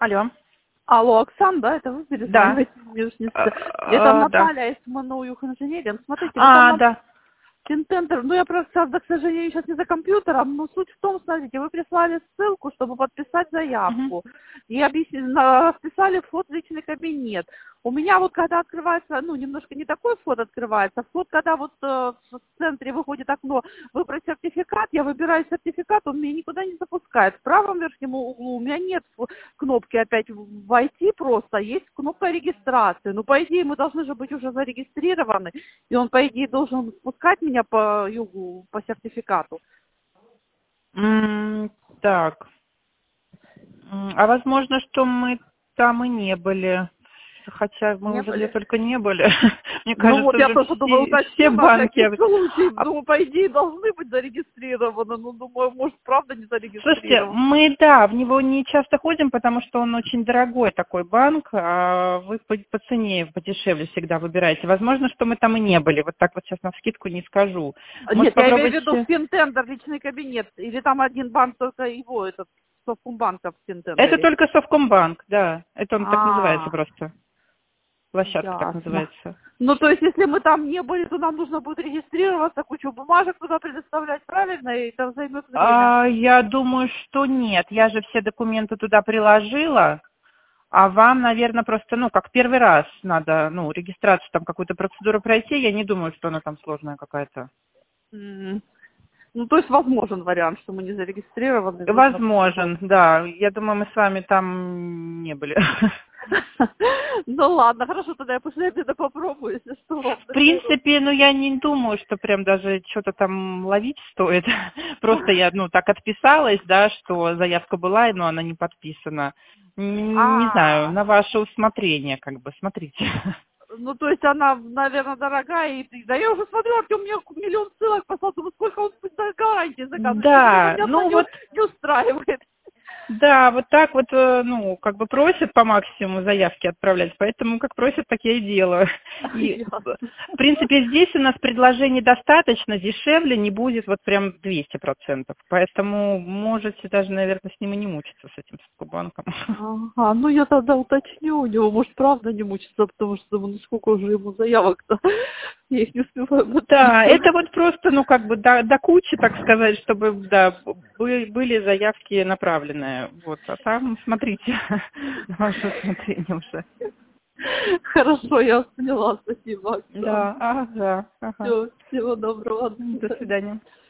Алло. Алло, Оксан, да, это вы Да. перезваниваете мне? Это Да. Наталья из Мануюх инженеринг. Смотрите, вот она Да. Финтендер, ну я просто, к сожалению, сейчас не за компьютером, но суть в том, смотрите, вы прислали ссылку, чтобы подписать Мгм. заявку, и расписали вход в личный кабинет. У меня вот когда открывается, ну немножко не такой вход открывается, вход, когда вот в центре выходит окно, выбрать сертификат, я выбираю сертификат, он меня никуда не запускает. В правом верхнем углу у меня нет кнопки опять войти просто, есть кнопка регистрации. Ну, по идее, мы должны же быть уже зарегистрированы, и он, по идее, должен спускать меня по югу, по сертификату. Так. А возможно, что мы там и не были. Хотя мы Не уже где были? только не были. Мне Ну вот кажется, я уже тоже думаю, все уточню на всякий банки. случай. А, Думаю, по идее, должны быть зарегистрированы. Ну, думаю, может, правда не Слушайте, зарегистрированы. мы, да, в него не часто ходим, потому что он очень дорогой такой банк, а вы по цене подешевле всегда выбираете. Возможно, что мы там и не были. Вот так вот сейчас навскидку не скажу. Может, Нет, я имею в виду попробуйте. Финтендер, личный кабинет. Или там один банк, только его, этот, Совкомбанка в Это Финтендере. только Совкомбанк, да. Это он так называется А, просто. Площадка так ясно. называется. Ну, то есть, если мы там не были, то нам нужно будет регистрироваться, кучу бумажек туда предоставлять, правильно? И это займет время. Я думаю, что нет. Я же все документы туда приложила, а вам, наверное, просто, ну, как первый раз надо, ну, регистрацию, там, какую-то процедуру пройти. Я не думаю, что она там сложная какая-то. М. Ну, то есть, возможен вариант, что мы не зарегистрированы, нужно будет. Возможен, да. Я думаю, мы с вами там не были. Ну, ладно, хорошо, тогда я после обеда попробую, если что, вам В наберу. принципе, ну, я не думаю, что прям даже что-то там ловить стоит. Просто я, ну, так отписалась, да, что заявка была, но она не подписана. Не знаю, А, на ваше усмотрение, как бы, смотрите. ну, то есть она, наверное, дорогая. Да я уже смотрю, Артем мне миллион ссылок послал, думаю, сколько он за гарантии заказывает. Что-то Да, меня одна ну вот, не устраивает. да, вот так вот, ну, как бы просят по максимуму заявки отправлять, поэтому как просят, так я и делаю. И, Ясно. в принципе, здесь у нас предложений достаточно, дешевле не будет вот прям 200%. Поэтому можете даже, наверное, с ним и не мучиться, с этим банком. Ага, ну я тогда уточню у него, может, правда не мучиться, потому что, думаю, ну сколько уже ему заявок-то, я их не успеваю Да, это подписывать. вот просто, ну, как бы до кучи, так сказать, чтобы, да, были заявки направленные. Вот, а там, смотрите, на ваше усмотрение уже. Хорошо, я поняла, спасибо, Оксана. Да, ага, ага. Все, всего доброго. До До свидания. свидания.